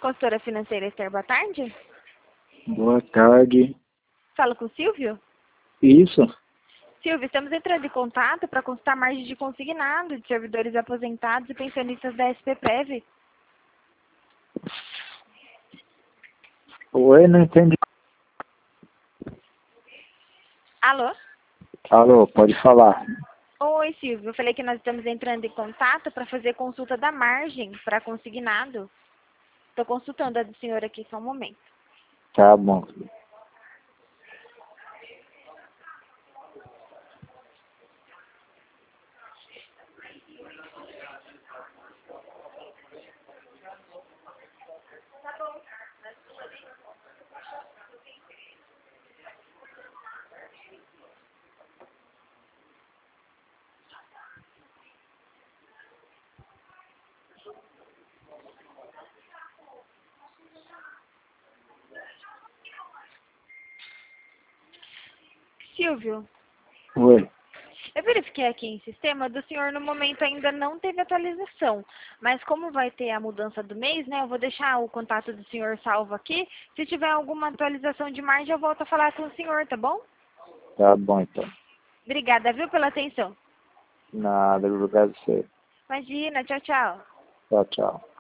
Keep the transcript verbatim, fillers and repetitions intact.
Consultora financeira Esther, boa tarde. Boa tarde. Fala com o Silvio? Isso? Silvio, estamos entrando em contato para consultar margem de consignado de servidores aposentados e pensionistas da S P Prev. Oi, não entendi. Alô? Alô, pode falar. Oi, Silvio. Eu falei que nós estamos entrando em contato para fazer consulta da margem para consignado. Estou consultando a do senhor aqui só um momento. Tá bom. Silvio, Oi. eu verifiquei aqui em sistema, do senhor no momento ainda não teve atualização, mas como vai ter a mudança do mês, né, eu vou deixar o contato do senhor salvo aqui. Se tiver alguma atualização de margem, eu volto a falar com o senhor, tá bom? Tá bom, então. Obrigada, viu, pela atenção. Nada, obrigado a você. Imagina, tchau, tchau. Tchau, tchau.